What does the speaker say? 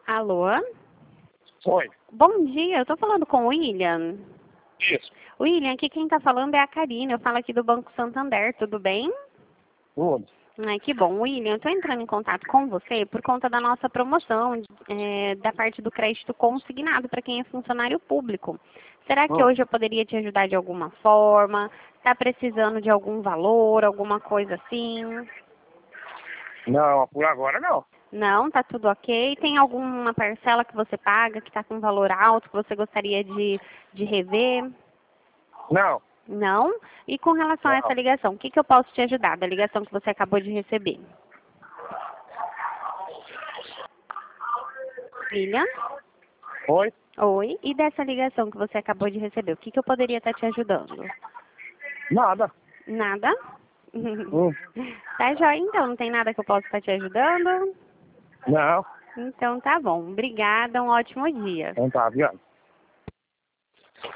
Alô? Oi. Bom dia, eu tô falando com o William. Isso. William, aqui quem tá falando é a Karina, eu falo aqui do Banco Santander, tudo bem? Tudo. Ai, que bom. William, eu tô entrando em contato com você por conta da nossa promoção da parte do crédito consignado para quem é funcionário público. Será que hoje eu poderia te ajudar de alguma forma? Tá precisando de algum valor, alguma coisa assim? Não, por agora não. Não, tá tudo ok. Tem alguma parcela que você paga que está com valor alto que você gostaria de rever? Não. Não? E com relação a essa Não. ligação, o que eu posso te ajudar da ligação que você acabou de receber? William? Oi? Oi. E dessa ligação que você acabou de receber, o que eu poderia estar te ajudando? Nada. Nada? Hum. Tá joia, então. Não tem nada que eu possa estar te ajudando? Não. Então tá bom. Obrigada, um ótimo dia. Então tá, viado.